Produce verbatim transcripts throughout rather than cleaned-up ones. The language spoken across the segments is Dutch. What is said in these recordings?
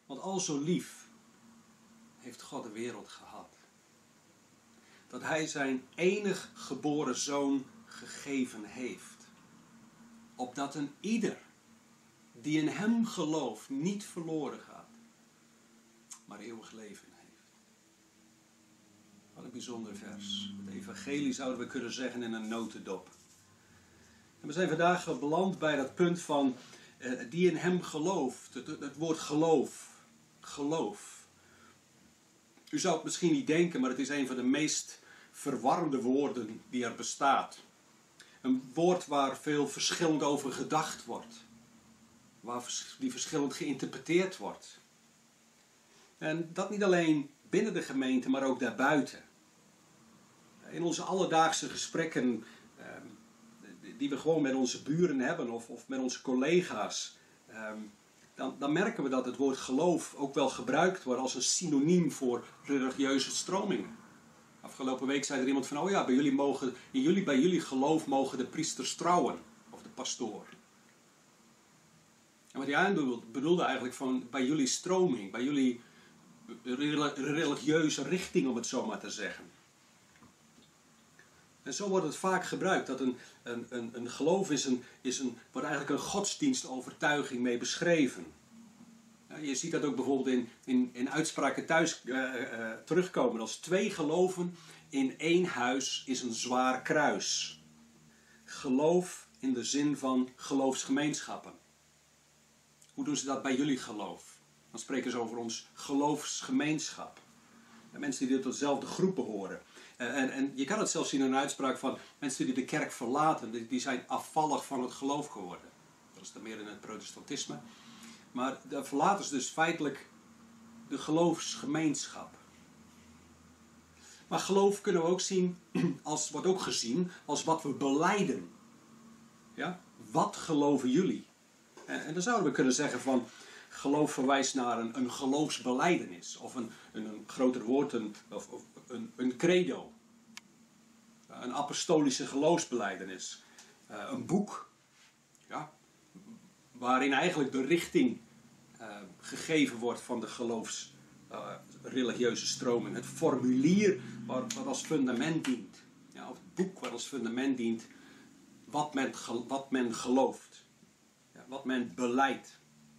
Want al zo lief heeft God de wereld gehad, dat hij zijn enig geboren zoon gegeven heeft, opdat een ieder die in hem gelooft niet verloren gaat, maar eeuwig leven heeft. Wat een bijzonder vers. Het evangelie zouden we kunnen zeggen in een notendop. En we zijn vandaag beland bij dat punt van uh, die in hem gelooft. Het, het woord geloof. Geloof. U zou het misschien niet denken, maar het is een van de meest verwarrende woorden die er bestaat. Een woord waar veel verschillend over gedacht wordt. Waar die verschillend geïnterpreteerd wordt. En dat niet alleen binnen de gemeente, maar ook daarbuiten. In onze alledaagse gesprekken, eh, die we gewoon met onze buren hebben of, of met onze collega's, eh, dan, dan merken we dat het woord geloof ook wel gebruikt wordt als een synoniem voor religieuze stromingen. Afgelopen week zei er iemand van, oh ja, bij jullie mogen, in jullie, bij jullie geloof mogen de priesters trouwen, of de pastoor. En wat hij bedoelde eigenlijk van, bij jullie stroming, bij jullie religieuze richting, om het zo maar te zeggen. En zo wordt het vaak gebruikt, dat een, een, een, een geloof is een, is een, wordt eigenlijk een godsdienstovertuiging mee beschreven. Ja, je ziet dat ook bijvoorbeeld in, in, in uitspraken thuis uh, uh, terugkomen. Als twee geloven in één huis is een zwaar kruis. Geloof in de zin van geloofsgemeenschappen. Hoe doen ze dat bij jullie geloof? Dan spreken ze over ons geloofsgemeenschap. En mensen die tot dezelfde groep behoren. En, en je kan het zelfs zien in een uitspraak van mensen die de kerk verlaten. Die, die zijn afvallig van het geloof geworden. Dat is dan meer in het protestantisme. Maar daar verlaten ze dus feitelijk de geloofsgemeenschap. Maar geloof kunnen we ook zien, als, wordt ook gezien als wat we belijden. Ja? Wat geloven jullie? En, en dan zouden we kunnen zeggen van, geloof verwijst naar een, een geloofsbelijdenis. Of een, een, een groter woord, een, of, of een, een credo. Een apostolische geloofsbelijdenis. Uh, een boek. Ja, waarin eigenlijk de richting uh, gegeven wordt van de geloofs uh, religieuze stroming. Het formulier wat, wat als fundament dient. Ja, of het boek wat als fundament dient. Wat men, wat men gelooft. Ja, wat men belijdt.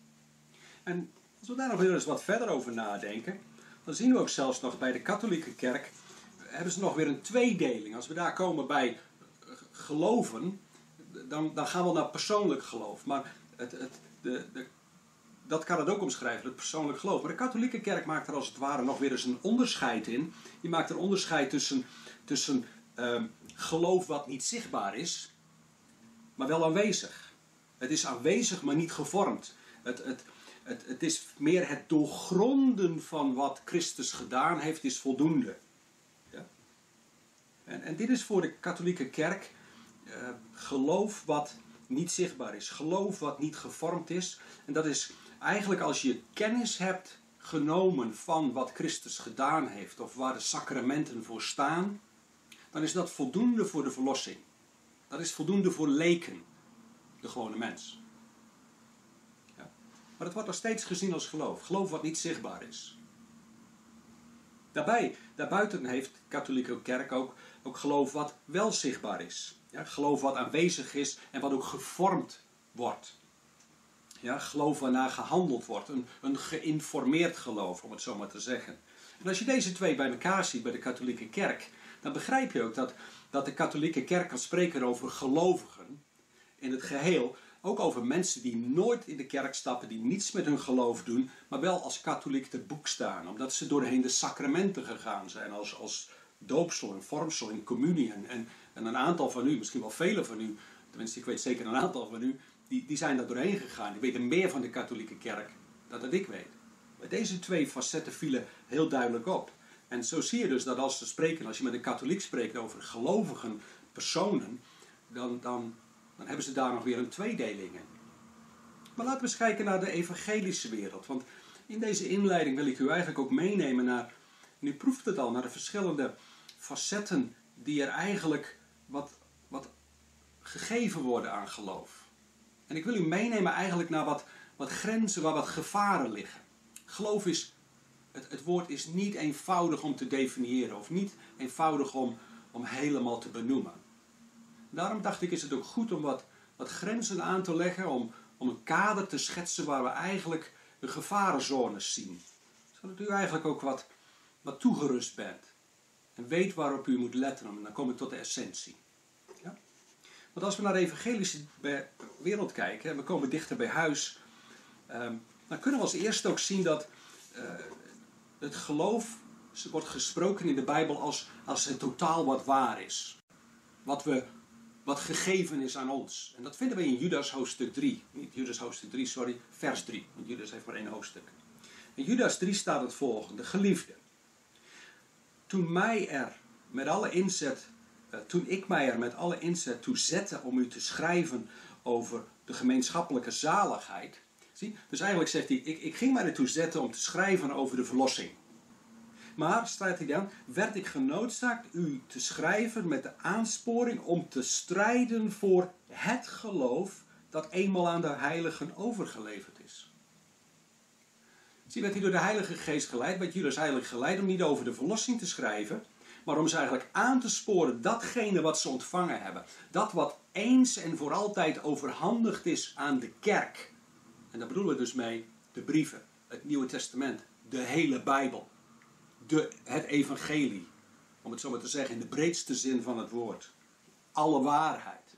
En als we daar nog weer eens wat verder over nadenken, dan zien we ook zelfs nog bij de katholieke kerk, hebben ze nog weer een tweedeling. Als we daar komen bij geloven, dan, dan gaan we naar persoonlijk geloof. Maar het, het, de, de, dat kan het ook omschrijven, het persoonlijk geloof. Maar de katholieke kerk maakt er als het ware nog weer eens een onderscheid in. Die maakt een onderscheid tussen, tussen uh, geloof wat niet zichtbaar is, maar wel aanwezig. Het is aanwezig, maar niet gevormd. Het, het, het, het is meer het doorgronden van wat Christus gedaan heeft, is voldoende. Ja? En, en dit is voor de katholieke kerk uh, geloof wat niet zichtbaar is. Geloof wat niet gevormd is. En dat is eigenlijk als je kennis hebt genomen van wat Christus gedaan heeft, of waar de sacramenten voor staan, dan is dat voldoende voor de verlossing. Dat is voldoende voor leken, de gewone mens. Ja. Maar het wordt nog steeds gezien als geloof. Geloof wat niet zichtbaar is. Daarbij, daarbuiten heeft de katholieke kerk ook, ook geloof wat wel zichtbaar is. Ja, geloof wat aanwezig is en wat ook gevormd wordt. Ja, geloof waarnaar gehandeld wordt. Een, een geïnformeerd geloof, om het zo maar te zeggen. En als je deze twee bij elkaar ziet bij de katholieke kerk, dan begrijp je ook dat, dat de katholieke kerk kan spreken over gelovigen in het geheel. Ook over mensen die nooit in de kerk stappen, die niets met hun geloof doen, maar wel als katholiek te boek staan. Omdat ze doorheen de sacramenten gegaan zijn, als, als doopsel en vormsel en communie. En, en, en een aantal van u, misschien wel velen van u, tenminste ik weet zeker een aantal van u, die, die zijn daar doorheen gegaan. Die weten meer van de katholieke kerk dan dat ik weet. Maar deze twee facetten vielen heel duidelijk op. En zo zie je dus dat als ze spreken, als je met een katholiek spreekt over gelovigen personen, dan, dan, dan hebben ze daar nog weer een tweedeling in. Maar laten we eens kijken naar de evangelische wereld. Want in deze inleiding wil ik u eigenlijk ook meenemen naar, en u proeft het al, naar de verschillende facetten die er eigenlijk wat, wat gegeven worden aan geloof. En ik wil u meenemen eigenlijk naar wat, wat grenzen, waar wat gevaren liggen. Geloof is, het, het woord is niet eenvoudig om te definiëren. Of niet eenvoudig om, om helemaal te benoemen. Daarom dacht ik, is het ook goed om wat, wat grenzen aan te leggen. Om, om een kader te schetsen waar we eigenlijk de gevarenzones zien. Zodat u eigenlijk ook wat, wat toegerust bent. En weet waarop u moet letten. En dan kom ik tot de essentie. Ja? Want als we naar de evangelische wereld kijken. En we komen dichter bij huis. Um, dan kunnen we als eerste ook zien dat uh, het geloof wordt gesproken in de Bijbel als, als het totaal wat waar is. Wat, we, wat gegeven is aan ons. En dat vinden we in Judas hoofdstuk drie. Niet Judas hoofdstuk drie, sorry. Vers drie. Want Judas heeft maar één hoofdstuk. In Judas drie staat het volgende. Geliefde. Toen mij er met alle inzet, uh, toen ik mij er met alle inzet toe zette om u te schrijven over de gemeenschappelijke zaligheid. Zie? Dus eigenlijk zegt hij, ik, ik ging mij ertoe zetten om te schrijven over de verlossing. Maar, staat hij dan, werd ik genoodzaakt u te schrijven met de aansporing om te strijden voor het geloof dat eenmaal aan de heiligen overgeleverd is. Zie, werd hij door de Heilige Geest geleid, werd Judas eigenlijk geleid om niet over de verlossing te schrijven, maar om ze eigenlijk aan te sporen datgene wat ze ontvangen hebben. Dat wat eens en voor altijd overhandigd is aan de kerk. En daar bedoelen we dus mee de brieven, het Nieuwe Testament, de hele Bijbel, de, het evangelie. Om het zo maar te zeggen in de breedste zin van het woord. Alle waarheid.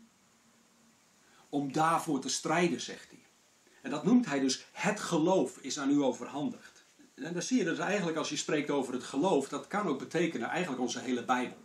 Om daarvoor te strijden, zegt hij. En dat noemt hij dus, het geloof is aan u overhandigd. En dan zie je dus eigenlijk als je spreekt over het geloof, dat kan ook betekenen eigenlijk onze hele Bijbel.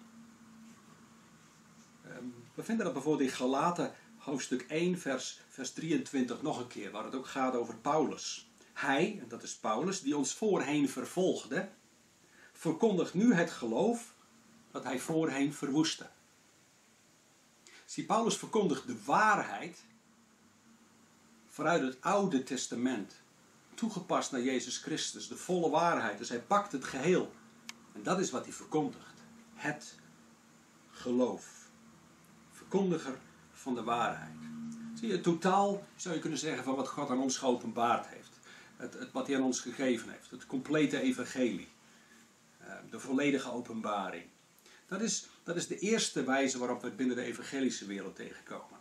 We vinden dat bijvoorbeeld in Galaten hoofdstuk één vers, vers drieëntwintig nog een keer, waar het ook gaat over Paulus. Hij, en dat is Paulus, die ons voorheen vervolgde, verkondigt nu het geloof dat hij voorheen verwoestte. Zie, Paulus verkondigt de waarheid vanuit het Oude Testament, toegepast naar Jezus Christus, de volle waarheid. Dus hij pakt het geheel. En dat is wat hij verkondigt. Het geloof. Verkondiger van de waarheid. Zie je, totaal zou je kunnen zeggen van wat God aan ons geopenbaard heeft. Het, het, wat hij aan ons gegeven heeft. Het complete evangelie. Uh, de volledige openbaring. Dat is, dat is de eerste wijze waarop we het binnen de evangelische wereld tegenkomen.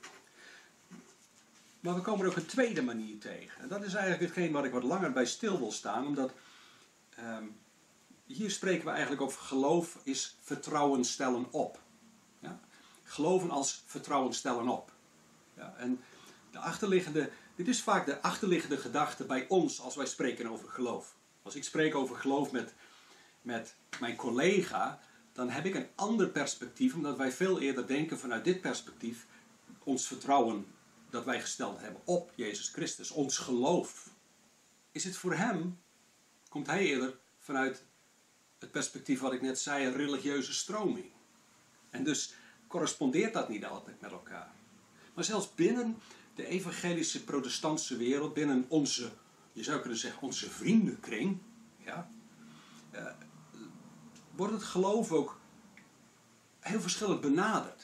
Maar we komen er ook een tweede manier tegen. En dat is eigenlijk hetgeen waar ik wat langer bij stil wil staan. Omdat um, hier spreken we eigenlijk over geloof is vertrouwen stellen op. Ja? Geloven als vertrouwen stellen op. Ja, en de achterliggende, dit is vaak de achterliggende gedachte bij ons als wij spreken over geloof. Als ik spreek over geloof met, met mijn collega, dan heb ik een ander perspectief. Omdat wij veel eerder denken vanuit dit perspectief. Ons vertrouwen dat wij gesteld hebben op Jezus Christus. Ons geloof. Is het voor hem, komt hij eerder vanuit het perspectief wat ik net zei, een religieuze stroming. En dus correspondeert dat niet altijd met elkaar. Maar zelfs binnen de evangelische protestantse wereld, binnen onze, je zou kunnen zeggen, onze vriendenkring, ja, uh, wordt het geloof ook heel verschillend benaderd.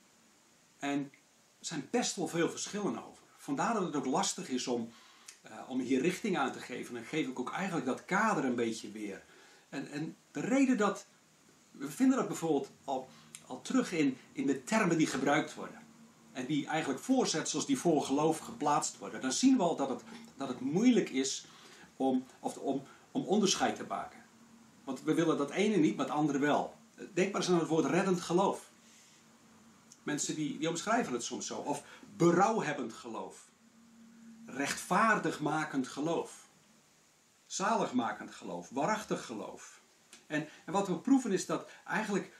En er zijn best wel veel verschillen over. Vandaar dat het ook lastig is om, uh, om hier richting aan te geven. En dan geef ik ook eigenlijk dat kader een beetje weer. En, en de reden dat, we vinden dat bijvoorbeeld al, al terug in, in de termen die gebruikt worden. En die eigenlijk voorzetsels die voor geloof geplaatst worden. Dan zien we al dat het, dat het moeilijk is om, of om, om onderscheid te maken. Want we willen dat ene niet, maar het andere wel. Denk maar eens aan het woord reddend geloof. Mensen die, die omschrijven het soms zo. Of berouwhebbend geloof. Rechtvaardigmakend geloof. Zaligmakend geloof. Waarachtig geloof. En, en wat we proeven is dat eigenlijk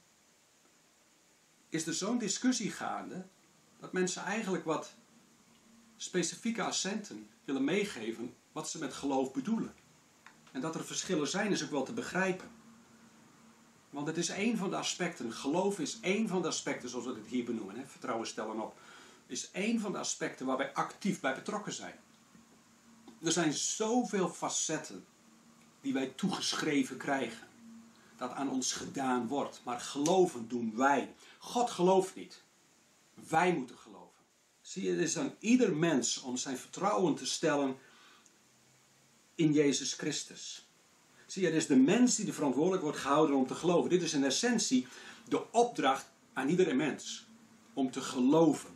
is er zo'n discussie gaande dat mensen eigenlijk wat specifieke accenten willen meegeven wat ze met geloof bedoelen. En dat er verschillen zijn is ook wel te begrijpen. Want het is één van de aspecten, geloof is één van de aspecten zoals we het hier benoemen, hè, vertrouwen stellen op, is één van de aspecten waar wij actief bij betrokken zijn. Er zijn zoveel facetten die wij toegeschreven krijgen. Dat aan ons gedaan wordt. Maar geloven doen wij. God gelooft niet. Wij moeten geloven. Zie je, het is aan ieder mens om zijn vertrouwen te stellen in Jezus Christus. Zie je, het is de mens die er verantwoordelijk wordt gehouden om te geloven. Dit is in essentie de opdracht aan iedere mens. Om te geloven.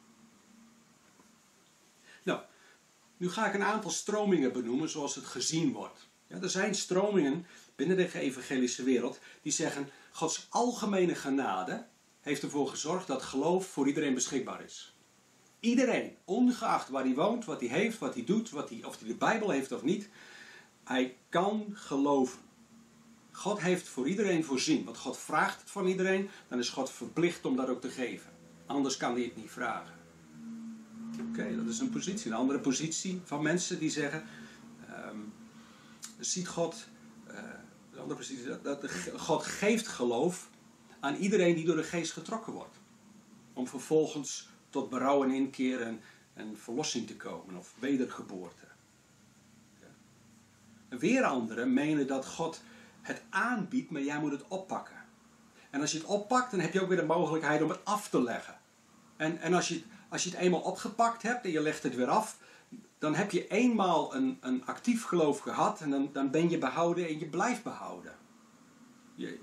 Nou, nu ga ik een aantal stromingen benoemen zoals het gezien wordt. Ja, er zijn stromingen binnen de evangelische wereld die zeggen: Gods algemene genade heeft ervoor gezorgd dat geloof voor iedereen beschikbaar is. Iedereen, ongeacht waar hij woont, wat hij heeft, wat hij doet, wat hij, of hij de Bijbel heeft of niet, hij kan geloven. God heeft voor iedereen voorzien. Want God vraagt het van iedereen, dan is God verplicht om dat ook te geven. Anders kan hij het niet vragen. Oké, okay, dat is een positie. Een andere positie van mensen die zeggen: um, ziet God, uh, een andere positie, dat, dat God geeft geloof aan iedereen die door de geest getrokken wordt. Om vervolgens tot berouw en inkeer en, en verlossing te komen of wedergeboorte. Ja. En weer anderen menen dat God het aanbiedt, maar jij moet het oppakken. En als je het oppakt, dan heb je ook weer de mogelijkheid om het af te leggen. En, en als, je, als je het eenmaal opgepakt hebt en je legt het weer af, dan heb je eenmaal een, een actief geloof gehad en dan, dan ben je behouden en je blijft behouden. Je,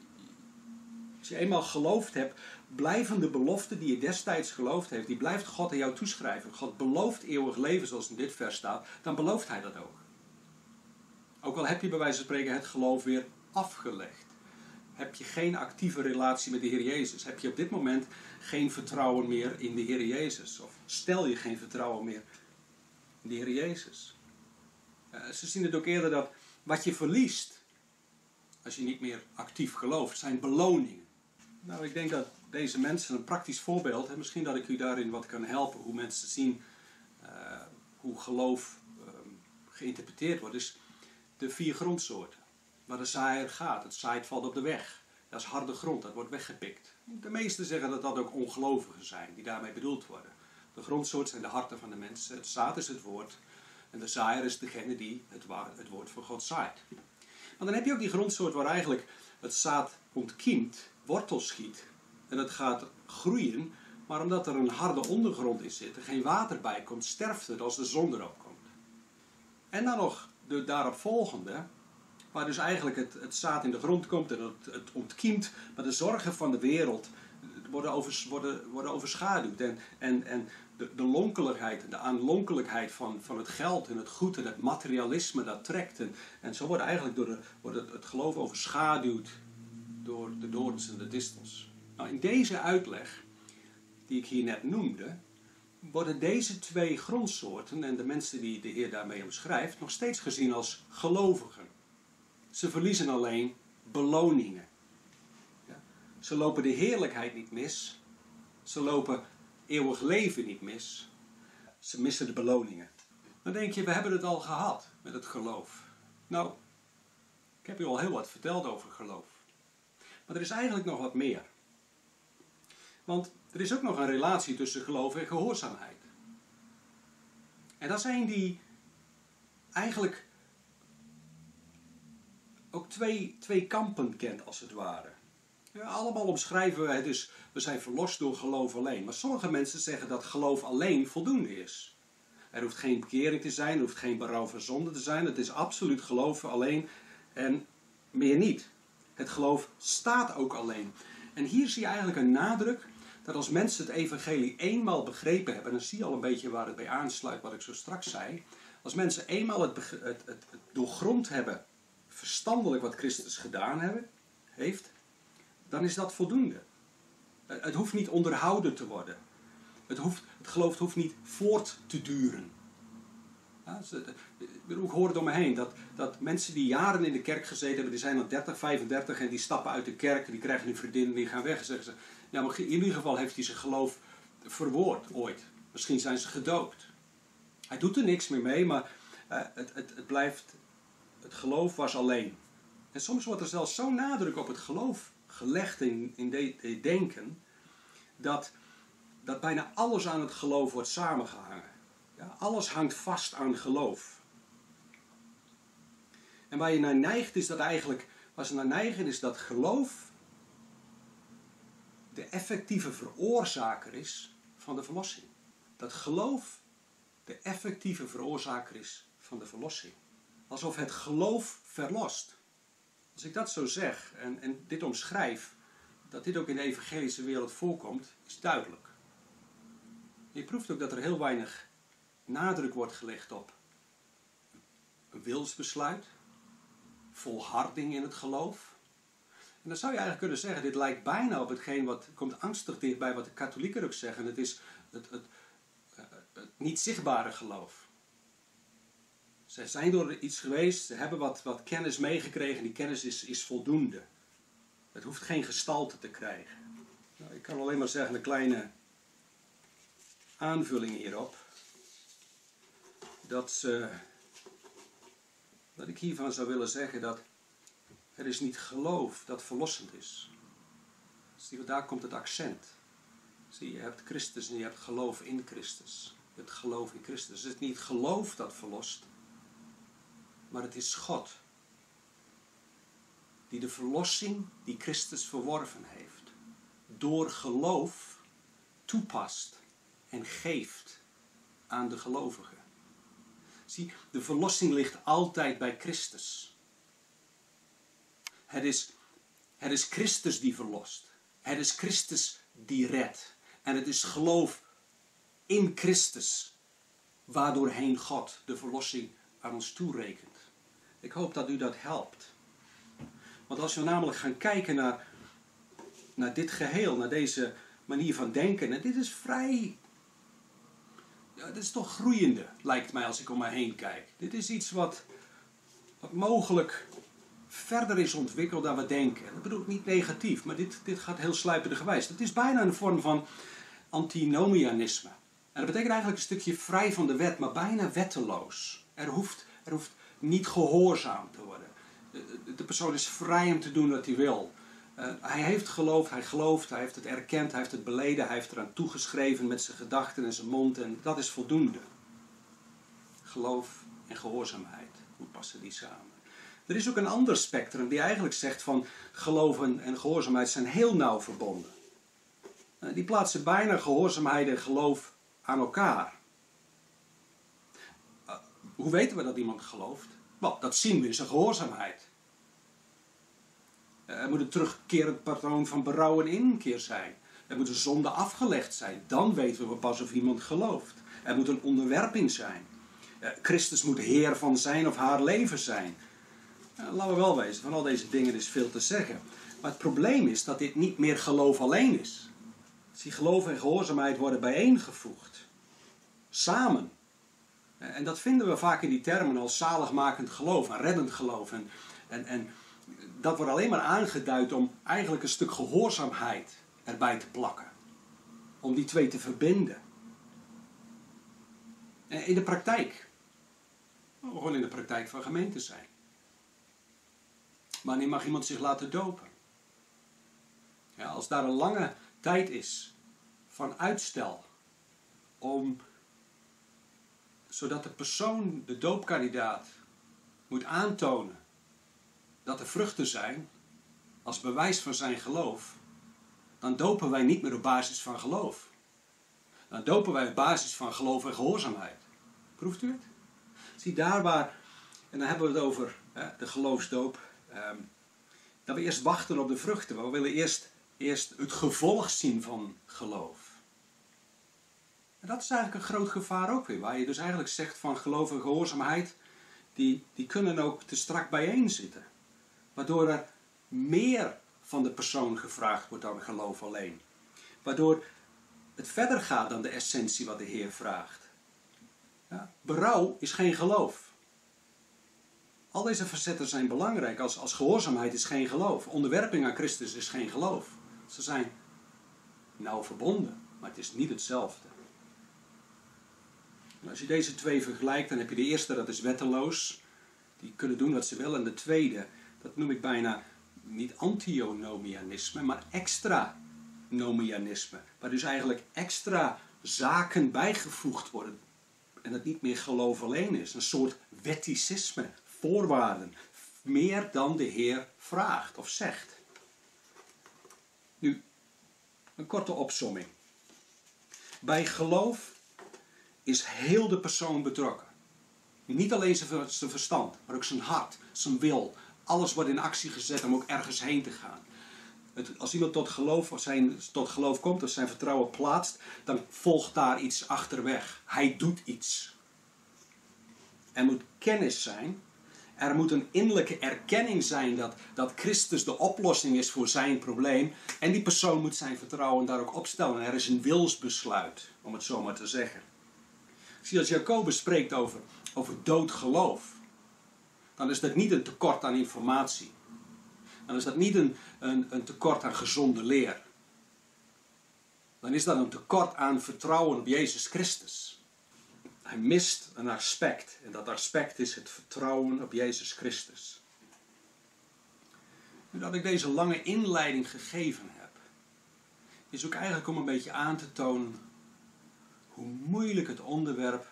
als je eenmaal geloofd hebt, blijven de beloften die je destijds geloofd heeft, die blijft God aan jou toeschrijven. God belooft eeuwig leven, zoals in dit vers staat, dan belooft hij dat ook. Ook al heb je bij wijze van spreken het geloof weer afgelegd. Heb je geen actieve relatie met de Heer Jezus. Heb je op dit moment geen vertrouwen meer in de Heer Jezus. Of stel je geen vertrouwen meer in de Heer Jezus. Uh, ze zien het ook eerder dat wat je verliest, als je niet meer actief gelooft, zijn beloningen. Nou, ik denk dat deze mensen een praktisch voorbeeld, en misschien dat ik u daarin wat kan helpen, hoe mensen zien uh, hoe geloof uh, geïnterpreteerd wordt, is de vier grondsoorten. Waar de zaaier gaat, het zaait valt op de weg. Dat is harde grond, dat wordt weggepikt. De meesten zeggen dat dat ook ongelovigen zijn, die daarmee bedoeld worden. De grondsoort zijn de harten van de mensen, het zaad is het woord, en de zaaier is degene die het, het woord van God zaait. Maar dan heb je ook die grondsoort waar eigenlijk het zaad ontkiemt, wortel schiet, en het gaat groeien, maar omdat er een harde ondergrond in zit, er geen water bij komt, sterft het als de zon erop komt. En dan nog de daaropvolgende, waar dus eigenlijk het, het zaad in de grond komt en het, het ontkiemt, maar de zorgen van de wereld worden, overs, worden, worden overschaduwd. En, en, en de, de lonkeligheid en de aanlonkelijkheid van, van het geld en het goed en het materialisme dat trekt. En, en zo wordt eigenlijk door de, wordt het, het geloof overschaduwd door de dorens en de distels. Nou, in deze uitleg, die ik hier net noemde, worden deze twee grondsoorten en de mensen die de Heer daarmee omschrijft nog steeds gezien als gelovigen. Ze verliezen alleen beloningen. Ja. Ze lopen de heerlijkheid niet mis. Ze lopen eeuwig leven niet mis. Ze missen de beloningen. Dan denk je, we hebben het al gehad met het geloof. Nou, ik heb u al heel wat verteld over geloof. Maar er is eigenlijk nog wat meer. Want er is ook nog een relatie tussen geloof en gehoorzaamheid. En dat zijn die eigenlijk ook twee, twee kampen kent als het ware. Ja, allemaal omschrijven we het dus, we zijn verlost door geloof alleen. Maar sommige mensen zeggen dat geloof alleen voldoende is. Er hoeft geen bekering te zijn, er hoeft geen berouw van zonde te zijn. Het is absoluut geloven alleen en meer niet. Het geloof staat ook alleen. En hier zie je eigenlijk een nadruk dat als mensen het evangelie eenmaal begrepen hebben, en dan zie je al een beetje waar het bij aansluit wat ik zo straks zei. Als mensen eenmaal het, het, het, het doorgrond hebben, verstandelijk wat Christus gedaan hebben, heeft, dan is dat voldoende. Het hoeft niet onderhouden te worden. Het, hoeft, het geloof hoeft niet voort te duren. Ja, ik hoor het om me heen, dat, dat mensen die jaren in de kerk gezeten hebben, die zijn dan dertig, vijfendertig en die stappen uit de kerk, die krijgen een vriendin en die gaan weg en zeggen ze, ja, maar in ieder geval heeft hij zijn geloof verwoord ooit. Misschien zijn ze gedoopt. Hij doet er niks meer mee, maar uh, het, het, het blijft, het geloof was alleen. En soms wordt er zelfs zo'n nadruk op het geloof gelegd in, in de, de denken, dat, dat bijna alles aan het geloof wordt samengehangen. Ja, alles hangt vast aan geloof. En waar je naar neigt is dat eigenlijk, waar ze naar neigen is dat geloof de effectieve veroorzaker is van de verlossing. Dat geloof de effectieve veroorzaker is van de verlossing. alsof het geloof verlost. Als ik dat zo zeg en, en dit omschrijf, dat dit ook in de evangelische wereld voorkomt, is duidelijk. Je proeft ook dat er heel weinig nadruk wordt gelegd op een wilsbesluit, volharding in het geloof. En dan zou je eigenlijk kunnen zeggen, dit lijkt bijna op hetgeen wat komt angstig dichtbij wat de katholieken ook zeggen. Het is het, het, het niet zichtbare geloof. Ze zijn door iets geweest, ze hebben wat, wat kennis meegekregen, die kennis is, is voldoende. Het hoeft geen gestalte te krijgen. Nou, ik kan alleen maar zeggen, een kleine aanvulling hierop. Dat, ze, dat ik hiervan zou willen zeggen dat er is niet geloof dat verlossend is. Zie, daar komt het accent. Zie, je hebt Christus en je hebt geloof in Christus. Je hebt geloof in Christus. Het is niet geloof dat verlost, maar het is God die de verlossing die Christus verworven heeft, door geloof toepast en geeft aan de gelovigen. Zie, de verlossing ligt altijd bij Christus. Het is, het is Christus die verlost. Het is Christus die redt. En het is geloof in Christus, waardoorheen God de verlossing aan ons toerekent. Ik hoop dat u dat helpt. Want als we namelijk gaan kijken naar, naar dit geheel, naar deze manier van denken, en dit is vrij, ja, dit is toch groeiende, lijkt mij als ik om mij heen kijk. Dit is iets wat, wat mogelijk verder is ontwikkeld dan we denken. Dat bedoel ik niet negatief, maar dit, dit gaat heel sluipende gewijs. Het is bijna een vorm van antinomianisme. En dat betekent eigenlijk een stukje vrij van de wet, maar bijna wetteloos. Er hoeft, er hoeft niet gehoorzaam te worden. De, de persoon is vrij om te doen wat hij wil. Uh, hij heeft geloofd, hij gelooft, hij heeft het erkend, hij heeft het beleden, hij heeft eraan toegeschreven met zijn gedachten en zijn mond. En dat is voldoende. Geloof en gehoorzaamheid, hoe passen die samen? Er is ook een ander spectrum die eigenlijk zegt van geloof en gehoorzaamheid zijn heel nauw verbonden. Uh, die plaatsen bijna gehoorzaamheid en geloof aan elkaar. Uh, hoe weten we dat iemand gelooft? Well, dat zien we in zijn gehoorzaamheid. Er moet een terugkerend patroon van berouw en inkeer zijn. Er moet een zonde afgelegd zijn. Dan weten we pas of iemand gelooft. Er moet een onderwerping zijn. Christus moet Heer van zijn of haar leven zijn. Laten we wel wezen, van al deze dingen is veel te zeggen. Maar het probleem is dat dit niet meer geloof alleen is. Die geloof en gehoorzaamheid worden bijeengevoegd. Samen. En dat vinden we vaak in die termen als zaligmakend geloof en reddend geloof. En, en, en dat wordt alleen maar aangeduid om eigenlijk een stuk gehoorzaamheid erbij te plakken. Om die twee te verbinden. En in de praktijk. Gewoon in de praktijk van gemeente zijn. Wanneer mag iemand zich laten dopen? Ja, als daar een lange tijd is van uitstel om, zodat de persoon, de doopkandidaat, moet aantonen dat er vruchten zijn als bewijs van zijn geloof, dan dopen wij niet meer op basis van geloof. Dan dopen wij op basis van geloof en gehoorzaamheid. Proeft u het? Zie daar waar, en dan hebben we het over hè, de geloofsdoop, eh, dat we eerst wachten op de vruchten. We willen eerst, eerst het gevolg zien van geloof. En dat is eigenlijk een groot gevaar ook weer, waar je dus eigenlijk zegt van geloof en gehoorzaamheid, die, die kunnen ook te strak bijeen zitten. Waardoor er meer van de persoon gevraagd wordt dan geloof alleen. Waardoor het verder gaat dan de essentie wat de Heer vraagt. Ja, berouw is geen geloof. Al deze facetten zijn belangrijk. Als, als gehoorzaamheid is geen geloof. Onderwerping aan Christus is geen geloof. Ze zijn nauw verbonden, maar het is niet hetzelfde. En als je deze twee vergelijkt, dan heb je de eerste, dat is wetteloos. Die kunnen doen wat ze willen. En de tweede, dat noem ik bijna niet antinomianisme, maar extranomianisme. Waar dus eigenlijk extra zaken bijgevoegd worden. En het niet meer geloof alleen is. Een soort wetticisme, voorwaarden. Meer dan de Heer vraagt of zegt. Nu, een korte opsomming. Bij geloof is heel de persoon betrokken. Niet alleen zijn, zijn verstand, maar ook zijn hart, zijn wil. Alles wordt in actie gezet om ook ergens heen te gaan. Het, als iemand tot geloof, of zijn, tot geloof komt, of zijn vertrouwen plaatst, dan volgt daar iets achterweg. Hij doet iets. Er moet kennis zijn. Er moet een innerlijke erkenning zijn dat, dat Christus de oplossing is voor zijn probleem. En die persoon moet zijn vertrouwen daar ook opstellen. Er is een wilsbesluit, om het zo maar te zeggen. Zie, als Jacobus spreekt over, over dood geloof, dan is dat niet een tekort aan informatie. Dan is dat niet een, een, een tekort aan gezonde leer. Dan is dat een tekort aan vertrouwen op Jezus Christus. Hij mist een aspect. En dat aspect is het vertrouwen op Jezus Christus. Nu dat ik deze lange inleiding gegeven heb, is ook eigenlijk om een beetje aan te tonen hoe moeilijk het onderwerp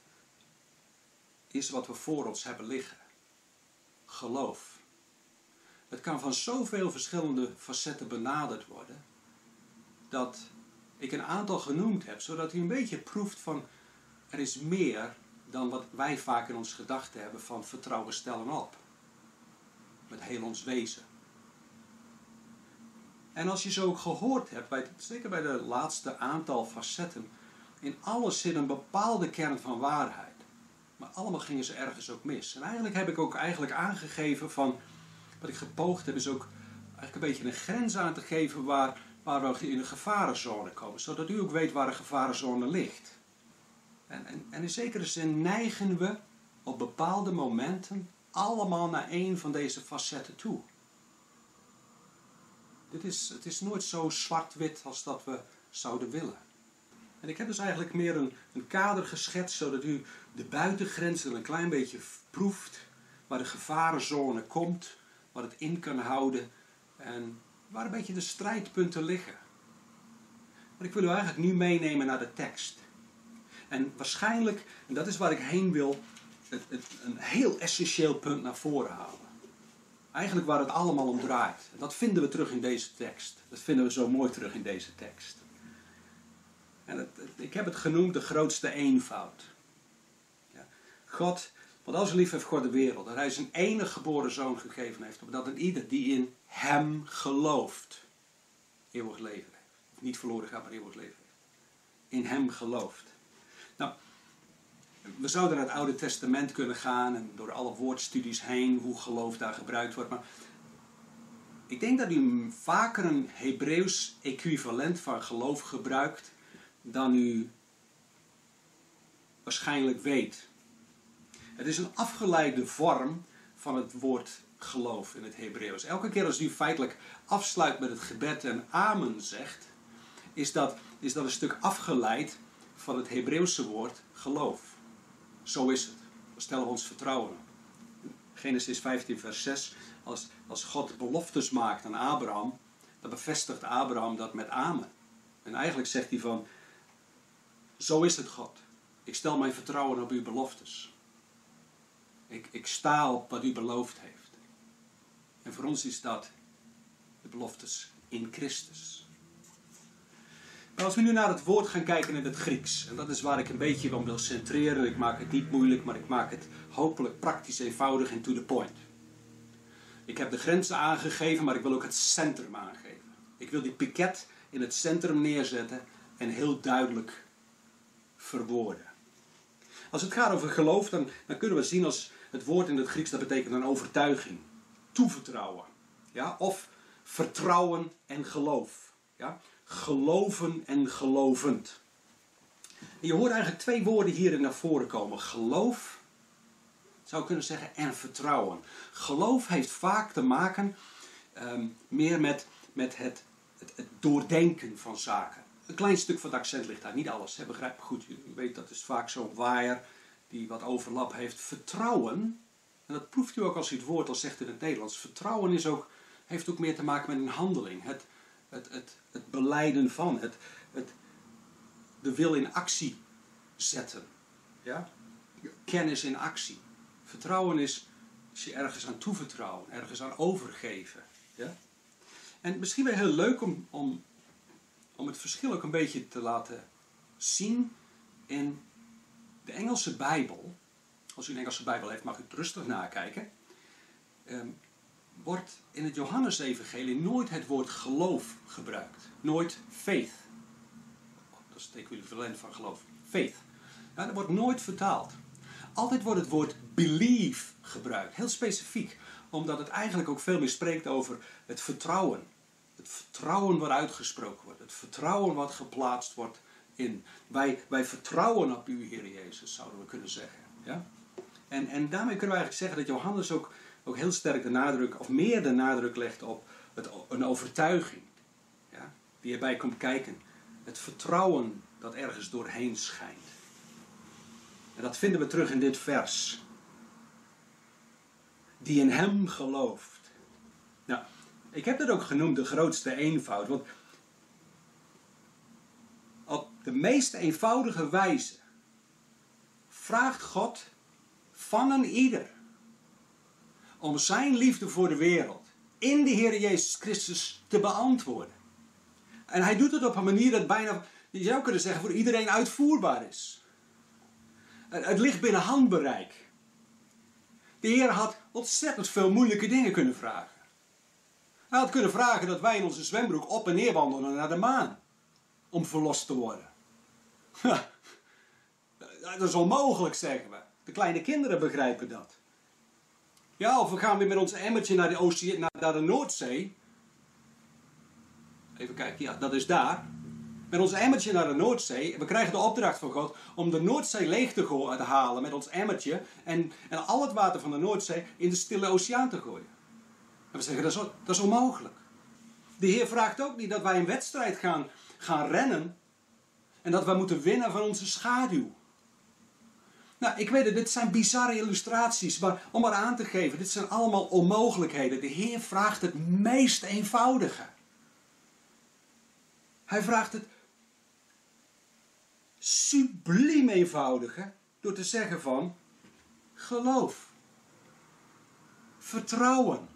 is wat we voor ons hebben liggen. Geloof. Het kan van zoveel verschillende facetten benaderd worden, dat ik een aantal genoemd heb, zodat u een beetje proeft van, er is meer dan wat wij vaak in ons gedachten hebben van vertrouwen stellen op. Met heel ons wezen. En als je zo ook gehoord hebt, bij, zeker bij de laatste aantal facetten, in alles zit een bepaalde kern van waarheid. Maar allemaal gingen ze ergens ook mis. En eigenlijk heb ik ook eigenlijk aangegeven van, wat ik gepoogd heb, is ook eigenlijk een beetje een grens aan te geven waar, waar we in een gevarenzone komen. Zodat u ook weet waar een gevarenzone ligt. En, en, en in zekere zin neigen we op bepaalde momenten allemaal naar één van deze facetten toe. Dit is, het is nooit zo zwart-wit als dat we zouden willen. En ik heb dus eigenlijk meer een, een kader geschetst, zodat u de buitengrenzen een klein beetje proeft, waar de gevarenzone komt, wat het in kan houden en waar een beetje de strijdpunten liggen. Maar ik wil u eigenlijk nu meenemen naar de tekst. En waarschijnlijk, en dat is waar ik heen wil, het, het, een heel essentieel punt naar voren halen. Eigenlijk waar het allemaal om draait. En dat vinden we terug in deze tekst. Dat vinden we zo mooi terug in deze tekst. En het, het, ik heb het genoemd de grootste eenvoud. Ja. God, want als lief heeft God de wereld, dat hij zijn enige geboren zoon gegeven heeft, opdat een ieder die in hem gelooft, eeuwig leven heeft. Of niet verloren gaat, maar eeuwig leven heeft. In hem gelooft. Nou, we zouden naar het Oude Testament kunnen gaan en door alle woordstudies heen, hoe geloof daar gebruikt wordt. Maar ik denk dat u vaker een Hebreeuws equivalent van geloof gebruikt dan u waarschijnlijk weet. Het is een afgeleide vorm van het woord geloof in het Hebreeuws. Elke keer als u feitelijk afsluit met het gebed en amen zegt, is dat, is dat een stuk afgeleid van het Hebreeuwse woord geloof. Zo is het. We stellen ons vertrouwen op. Genesis vijftien vers zes. Als, als God beloftes maakt aan Abraham, dan bevestigt Abraham dat met amen. En eigenlijk zegt hij van, zo is het God. Ik stel mijn vertrouwen op uw beloftes. Ik, ik sta op wat u beloofd heeft. En voor ons is dat de beloftes in Christus. Maar als we nu naar het woord gaan kijken in het Grieks, en dat is waar ik een beetje om wil centreren, ik maak het niet moeilijk, maar ik maak het hopelijk praktisch eenvoudig en to the point. Ik heb de grenzen aangegeven, maar ik wil ook het centrum aangeven. Ik wil die piket in het centrum neerzetten en heel duidelijk verwoorden. Als het gaat over geloof, dan, dan kunnen we zien als het woord in het Grieks, dat betekent een overtuiging, toevertrouwen, ja? Of vertrouwen en geloof. Ja? Geloven en gelovend. En je hoort eigenlijk twee woorden hierin naar voren komen. Geloof, zou ik kunnen zeggen, en vertrouwen. Geloof heeft vaak te maken um, meer met, met het, het, het doordenken van zaken. Een klein stuk van het accent ligt daar, niet alles. Hè? Begrijp me goed, u weet dat is vaak zo'n waaier die wat overlap heeft. Vertrouwen, en dat proeft u ook als u het woord al zegt in het Nederlands. Vertrouwen is ook, heeft ook meer te maken met een handeling. Het, het, het, het belijden van, het, het, de wil in actie zetten. Ja? Kennis in actie. Vertrouwen is, is je ergens aan toevertrouwen, ergens aan overgeven. Ja? En misschien wel heel leuk om, om, om het verschil ook een beetje te laten zien in de Engelse Bijbel. als u een Engelse Bijbel heeft, mag u het rustig nakijken. Um, wordt in het Johannesevangelie nooit het woord geloof gebruikt. Nooit faith. Dat is het equivalent van geloof. Faith. Ja, dat wordt nooit vertaald. Altijd wordt het woord believe gebruikt. Heel specifiek. Omdat het eigenlijk ook veel meer spreekt over het vertrouwen. Het vertrouwen wat uitgesproken wordt. Het vertrouwen wat geplaatst wordt in. Wij, wij vertrouwen op u, Heer Jezus, zouden we kunnen zeggen. Ja? En, en daarmee kunnen we eigenlijk zeggen dat Johannes ook, ook heel sterk de nadruk, of meer de nadruk legt op het, een overtuiging. Ja? Die erbij komt kijken. Het vertrouwen dat ergens doorheen schijnt. En dat vinden we terug in dit vers. Die in hem gelooft. Nou, ik heb dat ook genoemd de grootste eenvoud. Want op de meest eenvoudige wijze vraagt God van een ieder om zijn liefde voor de wereld in de Heer Jezus Christus te beantwoorden. En hij doet het op een manier dat bijna, je zou kunnen zeggen, voor iedereen uitvoerbaar is. Het ligt binnen handbereik. De Heer had ontzettend veel moeilijke dingen kunnen vragen. Hij had kunnen vragen dat wij in onze zwembroek op en neer wandelen naar de maan. Om verlost te worden. Dat is onmogelijk, zeggen we. De kleine kinderen begrijpen dat. Ja, of we gaan weer met ons emmertje naar de, Oceaan, naar, naar de Noordzee. Even kijken, ja, dat is daar. Met ons emmertje naar de Noordzee. We krijgen de opdracht van God om de Noordzee leeg te, go- te halen met ons emmertje. En, en al het water van de Noordzee in de stille oceaan te gooien. En we zeggen, dat is, dat is onmogelijk. De Heer vraagt ook niet dat wij een wedstrijd gaan, gaan rennen. En dat wij moeten winnen van onze schaduw. Nou, ik weet het, dit zijn bizarre illustraties. Maar om maar aan te geven, dit zijn allemaal onmogelijkheden. De Heer vraagt het meest eenvoudige. Hij vraagt het subliem eenvoudige door te zeggen van geloof, vertrouwen.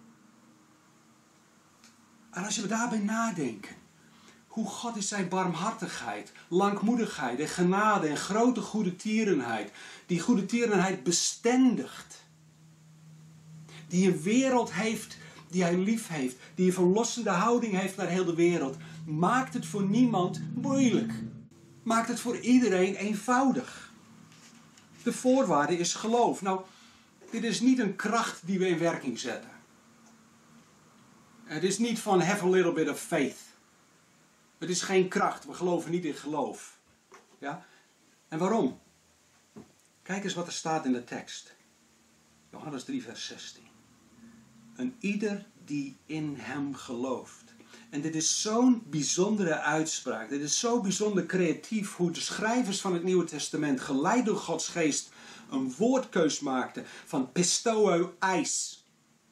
En als je daarbij nadenken, hoe God is zijn barmhartigheid, langmoedigheid en genade en grote goede tierenheid, die goede tierenheid bestendigt, die een wereld heeft die hij lief heeft, die een verlossende houding heeft naar heel de wereld, maakt het voor niemand moeilijk. Maakt het voor iedereen eenvoudig. De voorwaarde is geloof. Nou, dit is niet een kracht die we in werking zetten. Het is niet van have a little bit of faith. Het is geen kracht. We geloven niet in geloof. Ja? En waarom? Kijk eens wat er staat in de tekst. Johannes drie vers zestien. Een ieder die in hem gelooft. En dit is zo'n bijzondere uitspraak. Dit is zo bijzonder creatief hoe de schrijvers van het Nieuwe Testament, geleid door Gods geest, een woordkeus maakten van pisteuo eis.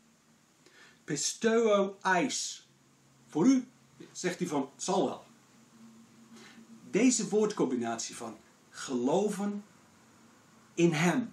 Pisteuo eis. Voor u zegt hij van, het zal wel. Deze woordcombinatie van geloven in hem.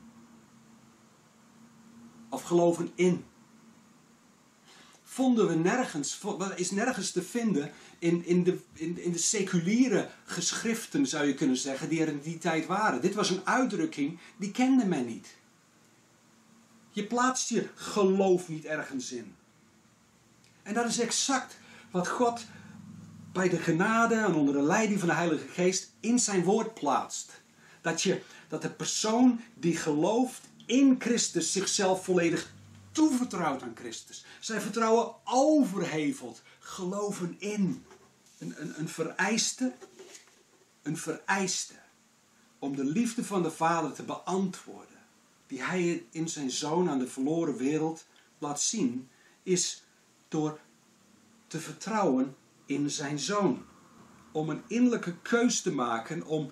Of geloven in. Vonden we nergens, is nergens te vinden in, in, de, in, in de seculiere geschriften, zou je kunnen zeggen, die er in die tijd waren. Dit was een uitdrukking, die kende men niet. Je plaatst je geloof niet ergens in. En dat is exact wat God bij de genade en onder de leiding van de Heilige Geest in zijn woord plaatst. Dat, je, dat de persoon die gelooft in Christus zichzelf volledig toevertrouwt aan Christus. Zijn vertrouwen overhevelt. Geloven in. Een, een, een vereiste. Een vereiste. Om de liefde van de Vader te beantwoorden. Die hij in zijn Zoon aan de verloren wereld laat zien. Is door te vertrouwen in zijn Zoon. Om een innerlijke keus te maken. Om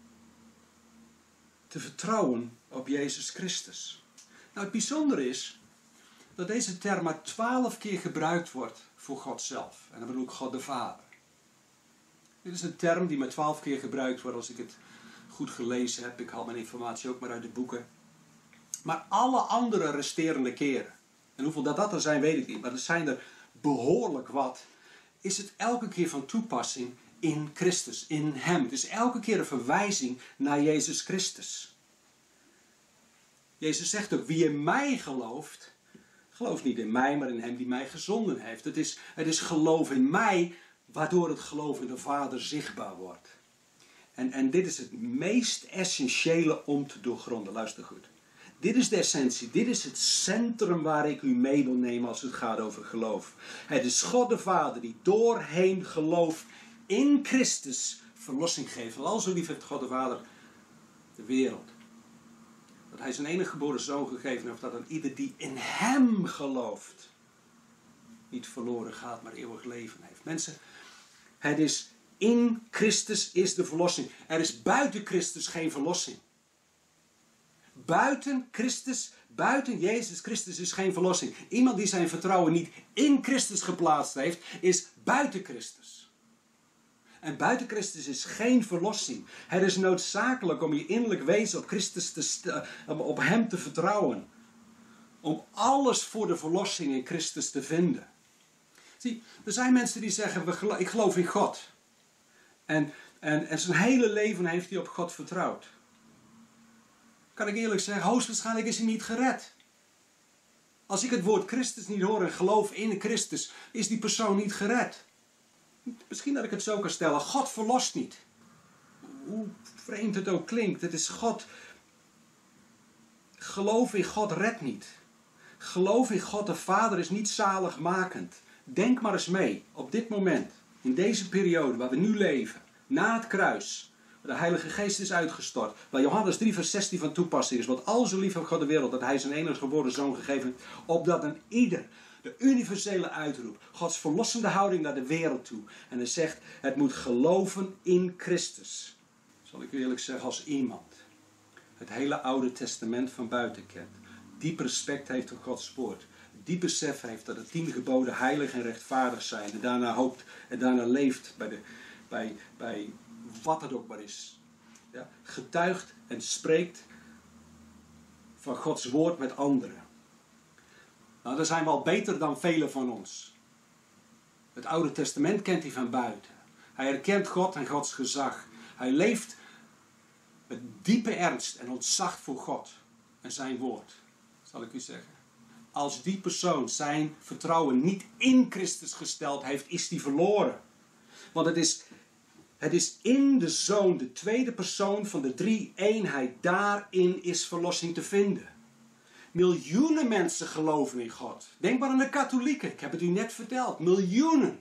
te vertrouwen op Jezus Christus. Nou, het bijzondere is dat deze term maar twaalf keer gebruikt wordt voor God zelf. En dan bedoel ik God de Vader. Dit is een term die maar twaalf keer gebruikt wordt als ik het goed gelezen heb. Ik haal mijn informatie ook maar uit de boeken. Maar alle andere resterende keren, en hoeveel dat, dat er zijn weet ik niet, maar er zijn er behoorlijk wat, is het elke keer van toepassing in Christus, in hem. Het is elke keer een verwijzing naar Jezus Christus. Jezus zegt ook, wie in mij gelooft, gelooft niet in mij, maar in hem die mij gezonden heeft. Het is, het is geloof in mij, waardoor het geloof in de Vader zichtbaar wordt. En, en dit is het meest essentiële om te doorgronden. Luister goed. Dit is de essentie. Dit is het centrum waar ik u mee wil nemen als het gaat over geloof. Het is God de Vader die doorheen geloof in Christus verlossing geeft. Want al zo lief heeft God de Vader de wereld. Dat hij zijn enige geboren zoon gegeven heeft. Dat aan ieder die in hem gelooft niet verloren gaat, maar eeuwig leven heeft. Mensen, het is in Christus is de verlossing. Er is buiten Christus geen verlossing. Buiten Christus, buiten Jezus Christus is geen verlossing. Iemand die zijn vertrouwen niet in Christus geplaatst heeft, is buiten Christus. En buiten Christus is geen verlossing. Het is noodzakelijk om je innerlijk wezen op Christus te st- op hem te vertrouwen. Om alles voor de verlossing in Christus te vinden. Zie, er zijn mensen die zeggen, we gelo- ik geloof in God. En, en, en zijn hele leven heeft hij op God vertrouwd. Kan ik eerlijk zeggen, hoogstwaarschijnlijk is hij niet gered. Als ik het woord Christus niet hoor en geloof in Christus, is die persoon niet gered. Misschien dat ik het zo kan stellen, God verlost niet. Hoe vreemd het ook klinkt, het is God. Geloof in God redt niet. Geloof in God de Vader is niet zaligmakend. Denk maar eens mee, op dit moment, in deze periode waar we nu leven, na het kruis, waar de Heilige Geest is uitgestort, waar Johannes drie vers zestien van toepassing is, want al zo lief heeft God de wereld, dat hij zijn enige geboren zoon gegeven heeft, opdat een ieder, de universele uitroep, Gods verlossende houding naar de wereld toe. En hij zegt, het moet geloven in Christus. Zal ik u eerlijk zeggen, als iemand het hele Oude Testament van buiten kent, diep respect heeft voor Gods woord, diep besef heeft dat de tien geboden heilig en rechtvaardig zijn, en daarna hoopt en daarna leeft bij, de, bij, bij wat het ook maar is. Ja, getuigt en spreekt van Gods woord met anderen. Nou, daar zijn we al beter dan velen van ons. Het Oude Testament kent hij van buiten. Hij herkent God en Gods gezag. Hij leeft met diepe ernst en ontzag voor God en zijn woord. Zal ik u zeggen. Als die persoon zijn vertrouwen niet in Christus gesteld heeft, is die verloren. Want het is, het is in de Zoon, de tweede persoon van de drie-eenheid. Daarin is verlossing te vinden. Miljoenen mensen geloven in God. Denk maar aan de katholieken. Ik heb het u net verteld. Miljoenen.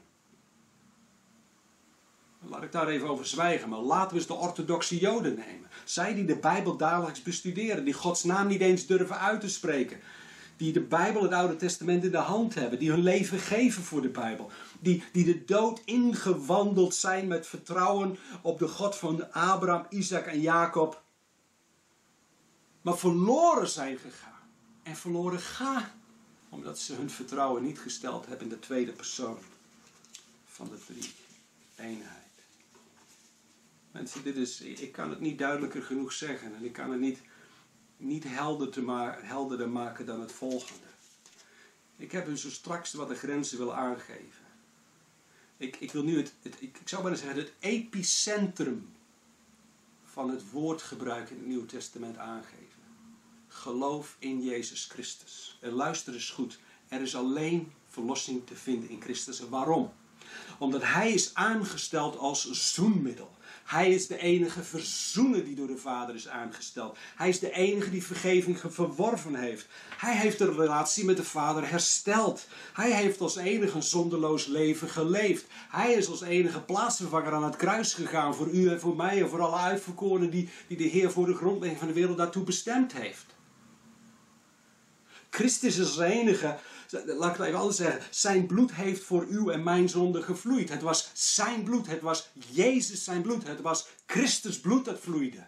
Laat ik daar even over zwijgen. Maar laten we eens de orthodoxe Joden nemen. Zij die de Bijbel dagelijks bestuderen. Die Gods naam niet eens durven uit te spreken. Die de Bijbel, het Oude Testament in de hand hebben. Die hun leven geven voor de Bijbel. Die, die de dood ingewandeld zijn met vertrouwen op de God van Abraham, Isaac en Jacob. Maar verloren zijn gegaan. En verloren gaan. Omdat ze hun vertrouwen niet gesteld hebben in de tweede persoon van de drie-eenheid. Mensen, dit is, ik kan het niet duidelijker genoeg zeggen. En ik kan het niet, niet helder te ma- helderder maken dan het volgende. Ik heb u zo straks wat de grenzen wil aangeven. Ik, ik wil nu het, het ik, ik zou bijna zeggen, het epicentrum van het woordgebruik in het Nieuwe Testament aangeven. Geloof in Jezus Christus. En luister eens goed. Er is alleen verlossing te vinden in Christus. En waarom? Omdat hij is aangesteld als zoenmiddel. Hij is de enige verzoener die door de Vader is aangesteld. Hij is de enige die vergeving verworven heeft. Hij heeft de relatie met de Vader hersteld. Hij heeft als enige een zonderloos leven geleefd. Hij is als enige plaatsvervanger aan het kruis gegaan voor u en voor mij en voor alle uitverkorenen die, die de Heer voor de grondlegging van de wereld daartoe bestemd heeft. Christus is als enige, laat ik het even anders zeggen, zijn bloed heeft voor u en mijn zonde gevloeid. Het was zijn bloed, het was Jezus zijn bloed, het was Christus bloed dat vloeide.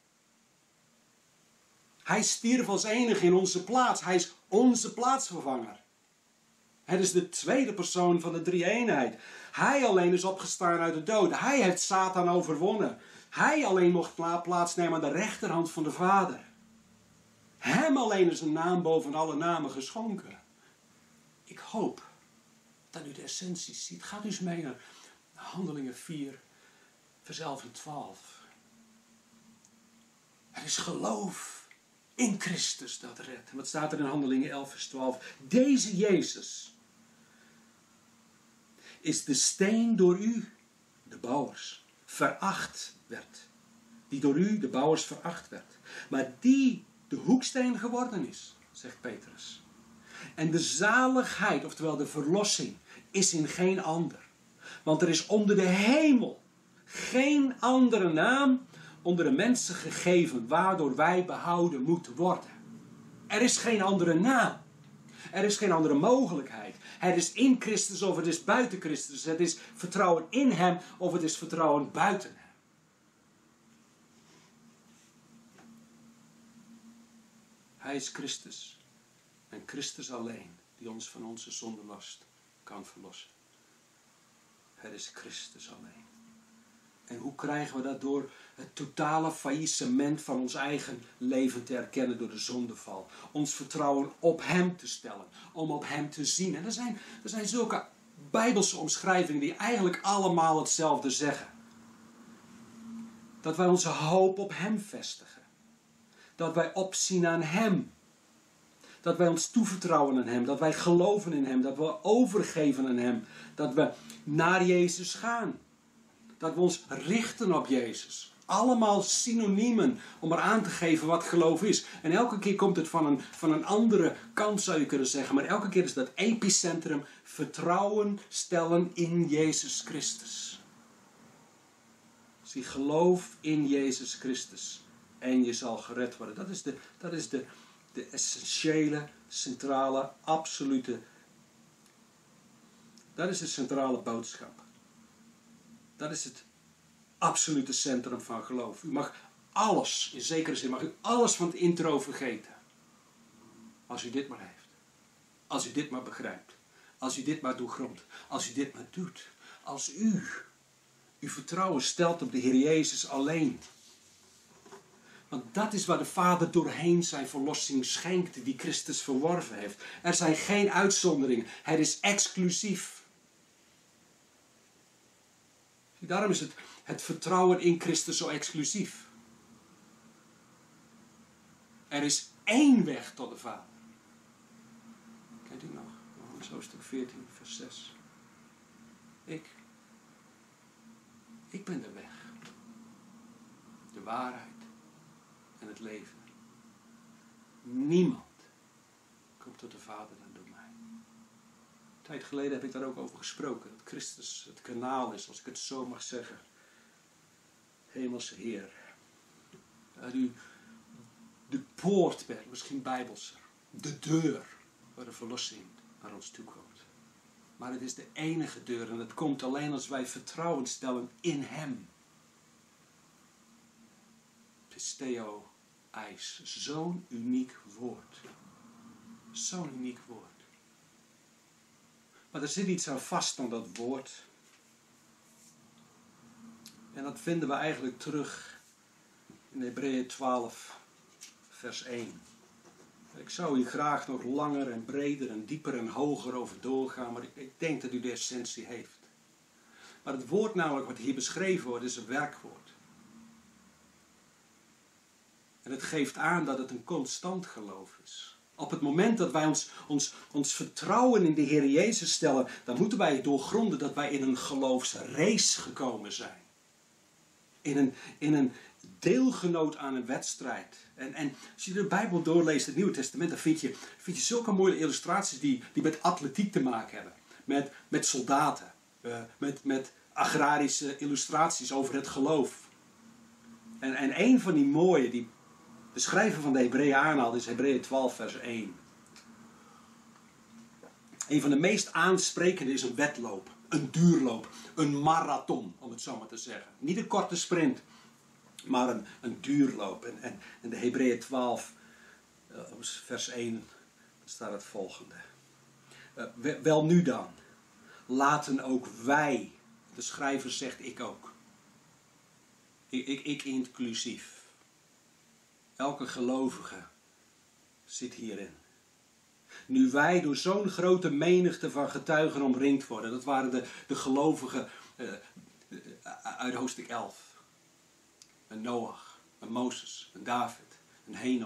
Hij stierf als enige in onze plaats, hij is onze plaatsvervanger. Het is de tweede persoon van de drie-eenheid. Hij alleen is opgestaan uit de dood, hij heeft Satan overwonnen. Hij alleen mocht plaatsnemen aan de rechterhand van de Vader. Hem alleen is een naam boven alle namen geschonken. Ik hoop dat u de essentie ziet. Gaat u eens mee naar Handelingen vier, vers elf en twaalf. Er is geloof in Christus dat redt. En wat staat er in Handelingen elf vers twaalf? Deze Jezus is de steen door u, de bouwers, veracht werd. Die door u, de bouwers, veracht werd. Maar die de hoeksteen geworden is, zegt Petrus. En de zaligheid, oftewel de verlossing, is in geen ander. Want er is onder de hemel geen andere naam onder de mensen gegeven waardoor wij behouden moeten worden. Er is geen andere naam. Er is geen andere mogelijkheid. Het is in Christus of het is buiten Christus. Het is vertrouwen in Hem of het is vertrouwen buiten Hem. Hij is Christus. En Christus alleen die ons van onze zondelast kan verlossen. Het is Christus alleen. En hoe krijgen we dat? Door het totale faillissement van ons eigen leven te erkennen door de zondeval. Ons vertrouwen op Hem te stellen. Om op Hem te zien. En er zijn, er zijn zulke Bijbelse omschrijvingen die eigenlijk allemaal hetzelfde zeggen. Dat wij onze hoop op Hem vestigen. Dat wij opzien aan Hem. Dat wij ons toevertrouwen aan Hem. Dat wij geloven in Hem. Dat we overgeven aan Hem. Dat we naar Jezus gaan. Dat we ons richten op Jezus. Allemaal synoniemen om eraan te geven wat geloof is. En elke keer komt het van een, van een andere kant, zou je kunnen zeggen. Maar elke keer is dat epicentrum vertrouwen stellen in Jezus Christus. Zie, geloof in Jezus Christus. En je zal gered worden. Dat is de, dat is de, de essentiële, centrale, absolute. Dat is de centrale boodschap. Dat is het absolute centrum van geloof. U mag alles, in zekere zin mag u alles van het intro vergeten. Als u dit maar heeft. Als u dit maar begrijpt. Als u dit maar doorgrondt. Als u dit maar doet. Als u uw vertrouwen stelt op de Heer Jezus alleen. Want dat is waar de Vader doorheen zijn verlossing schenkt, die Christus verworven heeft. Er zijn geen uitzonderingen. Het is exclusief. Daarom is het, het vertrouwen in Christus zo exclusief. Er is één weg tot de Vader. Kent u nog? Johannes hoofdstuk veertien, vers zes. Ik. Ik ben de weg. De waarheid. En het leven. Niemand komt tot de Vader dan door mij. Een tijd geleden heb ik daar ook over gesproken. Dat Christus het kanaal is, als ik het zo mag zeggen. Hemelse Heer. Dat u de poort bent, misschien bijbelser. De deur waar de verlossing naar ons toe komt. Maar het is de enige deur en het komt alleen als wij vertrouwen stellen in Hem. Pisteo eis. Zo'n uniek woord. Zo'n uniek woord. Maar er zit iets aan vast aan dat woord. En dat vinden we eigenlijk terug in Hebreeën twaalf, vers één. Ik zou hier graag nog langer en breder en dieper en hoger over doorgaan, maar ik, ik denk dat u de essentie heeft. Maar het woord namelijk wat hier beschreven wordt, is een werkwoord. En het geeft aan dat het een constant geloof is. Op het moment dat wij ons, ons, ons vertrouwen in de Heer Jezus stellen, dan moeten wij doorgronden dat wij in een geloofsrace gekomen zijn. In een, in een deelgenoot aan een wedstrijd. En, en als je de Bijbel doorleest, het Nieuwe Testament, dan vind je, vind je zulke mooie illustraties die, die met atletiek te maken hebben. Met, met soldaten. Uh, met, met agrarische illustraties over het geloof. En, en een van die mooie, die de schrijver van de Hebreeën aanhaalt, is Hebreeën twaalf vers één. Een van de meest aansprekende is een wedloop. Een duurloop. Een marathon, om het zo maar te zeggen. Niet een korte sprint, maar een, een duurloop. En, en, en de Hebreeën twaalf, uh, vers één, staat het volgende. Uh, wel nu dan, laten ook wij, de schrijver zegt ik ook. Ik, ik, ik inclusief. Elke gelovige zit hierin. Nu wij door zo'n grote menigte van getuigen omringd worden. Dat waren de, de gelovigen uh, uit hoofdstuk elf. Een Noach, een Mozes, een David, een Henoch,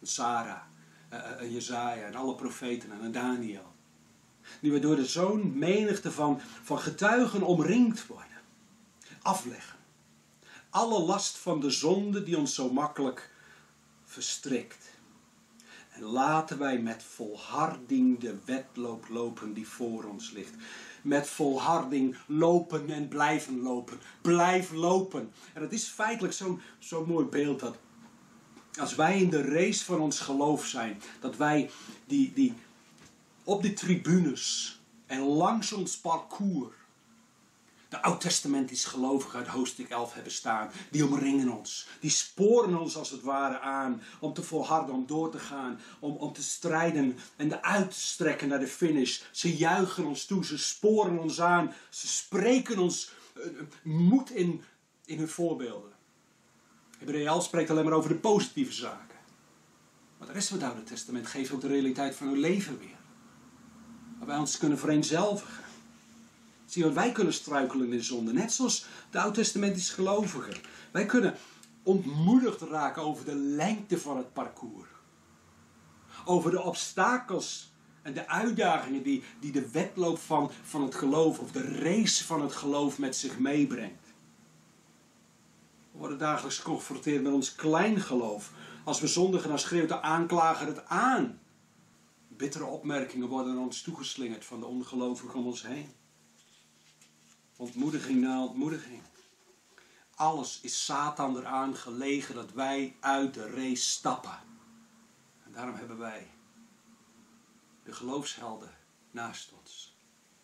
Sarah, uh, Jezaja en alle profeten en Daniel. Die we door de zo'n menigte van, van getuigen omringd worden. Afleggen. Alle last van de zonde die ons zo makkelijk verstrikt. En laten wij met volharding de wedloop lopen die voor ons ligt. Met volharding lopen en blijven lopen. Blijf lopen. En dat is feitelijk zo'n zo'n mooi beeld dat als wij in de race van ons geloof zijn, dat wij die, die op de tribunes en langs ons parcours de oud-testamentisch gelovigen uit hoofdstuk elf hebben staan. Die omringen ons. Die sporen ons als het ware aan. Om te volharden, om door te gaan. Om, om te strijden en de uit te strekken naar de finish. Ze juichen ons toe. Ze sporen ons aan. Ze spreken ons uh, moed in, in hun voorbeelden. Hebreeën elf spreekt alleen maar over de positieve zaken. Maar de rest van het Oude Testament geeft ook de realiteit van hun leven weer. Waar wij ons kunnen vereenzelvigen. Zie je, want wij kunnen struikelen in de zonde. Net zoals de oud-testamentische gelovigen. Wij kunnen ontmoedigd raken over de lengte van het parcours. Over de obstakels en de uitdagingen die, die de wedloop van, van het geloof, of de race van het geloof met zich meebrengt. We worden dagelijks geconfronteerd met ons klein geloof. Als we zondigen, dan schreeuwt de aanklager het aan. Bittere opmerkingen worden aan ons toegeslingerd van de ongelovigen om ons heen. Ontmoediging na ontmoediging. Alles is Satan eraan gelegen dat wij uit de race stappen. En daarom hebben wij de geloofshelden naast ons.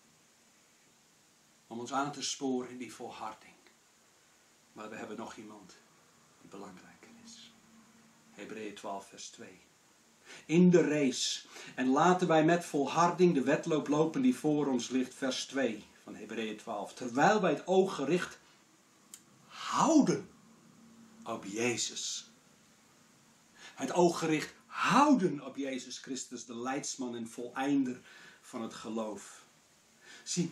Om ons aan te sporen in die volharding. Maar we hebben nog iemand die belangrijker is. Hebreeën twaalf vers twee. In de race. En laten wij met volharding de wedloop lopen die voor ons ligt. Vers twee. Van Hebreeën twaalf. Terwijl wij het oog gericht houden op Jezus. Het oog gericht houden op Jezus Christus, de leidsman en voleinder van het geloof. Zie,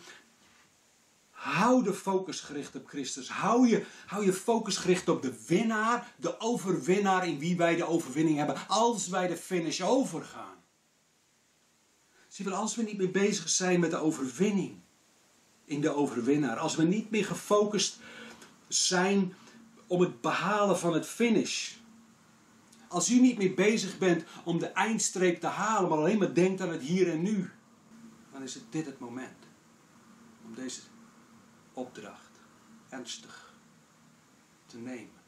hou de focus gericht op Christus. Hou je, hou je focus gericht op de winnaar, de overwinnaar in wie wij de overwinning hebben, als wij de finish overgaan. Zie wel, als we niet meer bezig zijn met de overwinning in de overwinnaar. Als we niet meer gefocust zijn om het behalen van het finish. Als u niet meer bezig bent om de eindstreep te halen, maar alleen maar denkt aan het hier en nu. Dan is het dit het moment. Om deze opdracht ernstig te nemen.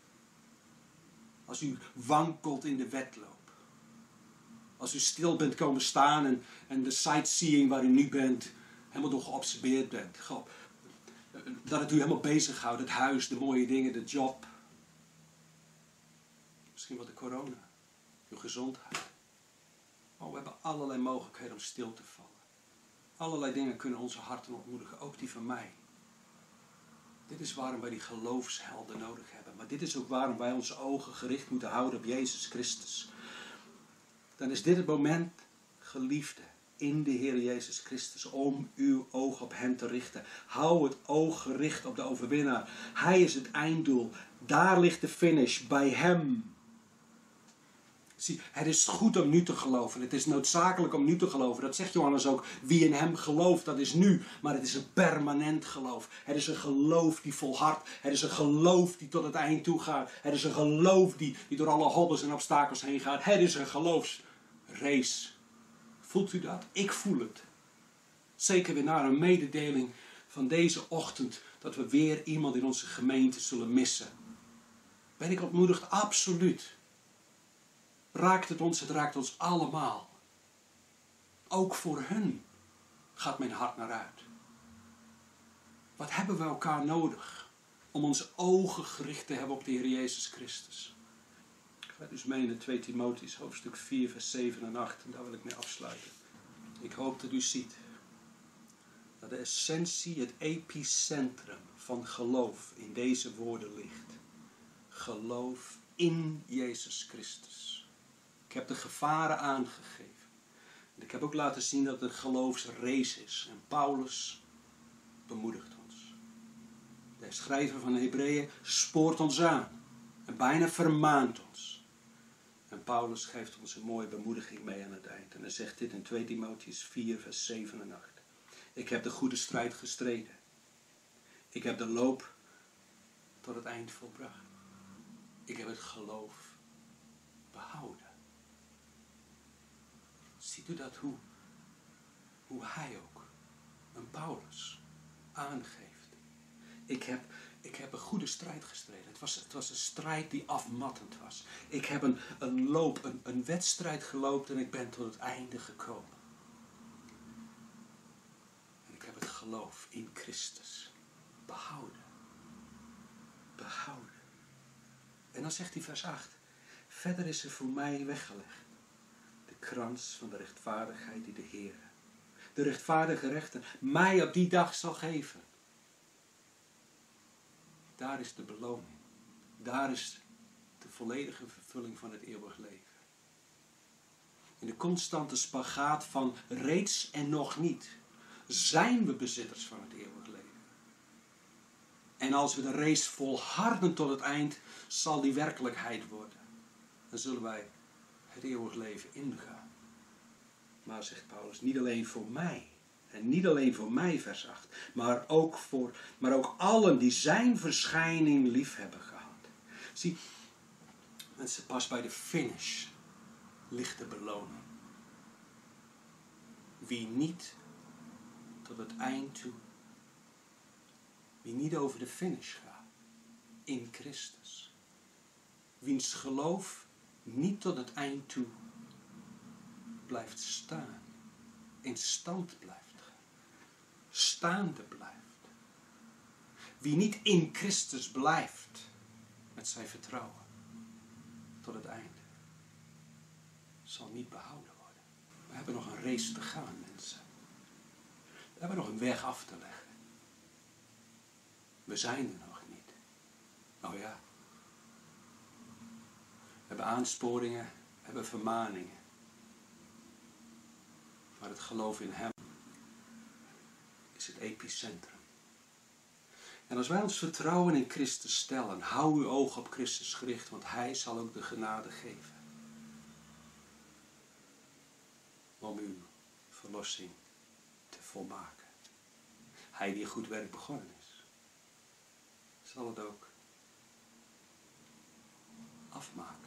Als u wankelt in de wedloop. Als u stil bent komen staan en, en de sightseeing waar u nu bent helemaal door geobsedeerd bent. Dat het u helemaal bezighoudt. Het huis, de mooie dingen, de job. Misschien wat de corona. Uw gezondheid. Oh, we hebben allerlei mogelijkheden om stil te vallen. Allerlei dingen kunnen onze harten ontmoedigen. Ook die van mij. Dit is waarom wij die geloofshelden nodig hebben. Maar dit is ook waarom wij onze ogen gericht moeten houden op Jezus Christus. Dan is dit het moment, geliefde, in de Heer Jezus Christus, om uw oog op hem te richten. Hou het oog gericht op de overwinnaar. Hij is het einddoel. Daar ligt de finish, bij hem. Zie, het is goed om nu te geloven. Het is noodzakelijk om nu te geloven. Dat zegt Johannes ook. Wie in hem gelooft, dat is nu. Maar het is een permanent geloof. Het is een geloof die volhardt. Het is een geloof die tot het eind toe gaat. Het is een geloof die, die door alle hobbels en obstakels heen gaat. Het is een geloofsrace. Voelt u dat? Ik voel het. Zeker weer na een mededeling van deze ochtend. Dat we weer iemand in onze gemeente zullen missen. Ben ik ontmoedigd? Absoluut. Raakt het ons? Het raakt ons allemaal. Ook voor hun gaat mijn hart naar uit. Wat hebben we elkaar nodig om onze ogen gericht te hebben op de Heer Jezus Christus? Ik ga dus mee in twee Timotheüs hoofdstuk vier vers zeven en acht en daar wil ik mee afsluiten. Ik hoop dat u ziet dat de essentie, het epicentrum van geloof in deze woorden ligt. Geloof in Jezus Christus. Ik heb de gevaren aangegeven. En ik heb ook laten zien dat het een geloofsrace is. En Paulus bemoedigt ons. De schrijver van de Hebreeën spoort ons aan. En bijna vermaant ons. En Paulus geeft ons een mooie bemoediging mee aan het eind. En hij zegt dit in twee Timotheüs vier, vers zeven en acht. Ik heb de goede strijd gestreden. Ik heb de loop tot het eind volbracht. Ik heb het geloof behouden. Ziet u dat hoe, hoe hij ook, een Paulus, aangeeft. Ik heb, ik heb een goede strijd gestreden. Het was, het was een strijd die afmattend was. Ik heb een, een loop, een, een wedstrijd gelopen en ik ben tot het einde gekomen. En ik heb het geloof in Christus behouden. Behouden. En dan zegt hij vers acht. Verder is er voor mij weggelegd de krans van de rechtvaardigheid die de Heer, de rechtvaardige rechter, mij op die dag zal geven. Daar is de beloning. Daar is de volledige vervulling van het eeuwig leven. In de constante spagaat van reeds en nog niet zijn we bezitters van het eeuwig leven. En als we de race volharden tot het eind, zal die werkelijkheid worden. Dan zullen wij het eeuwig leven ingaan. Maar, zegt Paulus, niet alleen voor mij. En niet alleen voor mij, vers acht. Maar ook voor, maar ook allen die zijn verschijning lief hebben gehad. Zie, mensen, pas bij de finish ligt de beloning. Wie niet tot het eind toe, wie niet over de finish gaat, in Christus. Wiens geloof niet tot het eind toe blijft staan, in stand blijft gaan, staande blijft. Wie niet in Christus blijft met zijn vertrouwen tot het einde, zal niet behouden worden. We hebben nog een race te gaan, mensen. We hebben nog een weg af te leggen. We zijn er nog niet. Nou ja. We hebben aansporingen, we hebben vermaningen. Maar het geloof in Hem is het epicentrum. En als wij ons vertrouwen in Christus stellen, hou uw oog op Christus gericht, want Hij zal ook de genade geven. Om uw verlossing te volmaken. Hij die een goed werk begonnen is, zal het ook afmaken.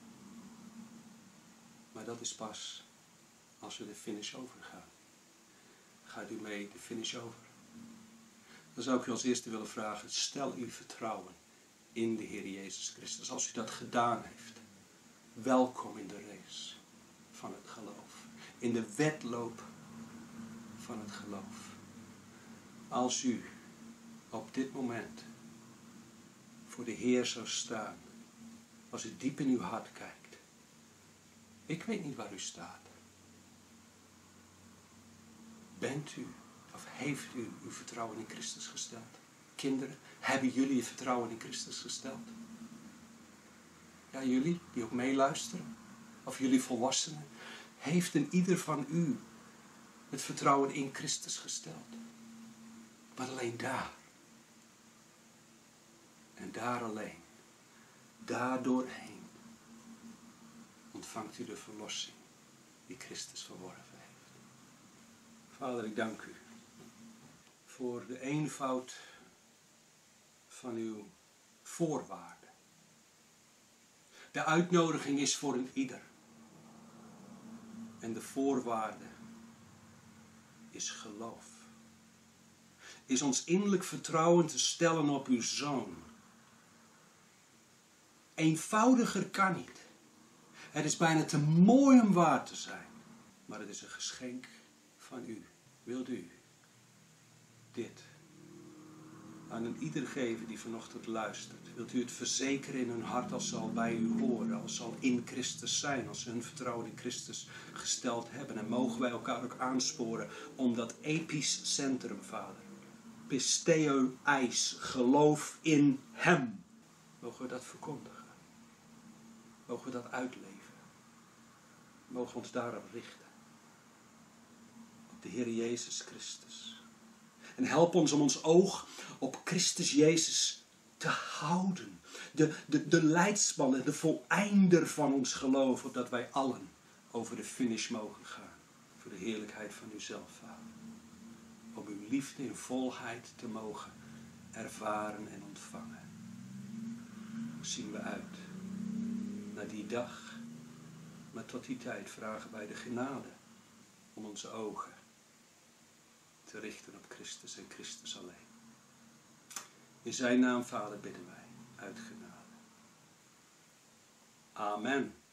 Maar dat is pas als we de finish overgaan. Gaat u mee de finish over? Dan zou ik u als eerste willen vragen, stel uw vertrouwen in de Heer Jezus Christus. Als u dat gedaan heeft, welkom in de race van het geloof. In de wedloop van het geloof. Als u op dit moment voor de Heer zou staan, als u diep in uw hart kijkt. Ik weet niet waar u staat. Bent u of heeft u uw vertrouwen in Christus gesteld? Kinderen, hebben jullie je vertrouwen in Christus gesteld? Ja, jullie die ook meeluisteren, of jullie volwassenen, heeft een ieder van u het vertrouwen in Christus gesteld? Maar alleen daar. En daar alleen. Daardoorheen ontvangt u de verlossing die Christus verworven heeft. Vader, ik dank u voor de eenvoud van uw voorwaarden. De uitnodiging is voor een ieder. En de voorwaarde is geloof. Is ons innerlijk vertrouwen te stellen op uw Zoon. Eenvoudiger kan niet. Het is bijna te mooi om waar te zijn. Maar het is een geschenk van u. Wilt u dit aan een ieder geven die vanochtend luistert? Wilt u het verzekeren in hun hart als ze al bij u horen, als ze al in Christus zijn, als ze hun vertrouwen in Christus gesteld hebben? En mogen wij elkaar ook aansporen om dat episch centrum, Vader. Pisteo eis, geloof in Hem. Mogen we dat verkondigen? Mogen we dat uitleven? Mogen we ons daarop richten? Op de Heer Jezus Christus. En help ons om ons oog op Christus Jezus te te houden. De, de, de leidsman en de voleinder van ons geloof, opdat wij allen over de finish mogen gaan. Voor de heerlijkheid van uzelf, Vader. Om uw liefde in volheid te mogen ervaren en ontvangen. Zien we uit naar die dag. Maar tot die tijd vragen wij de genade om onze ogen te richten op Christus en Christus alleen. In zijn naam, Vader, bidden wij uit genade. Amen.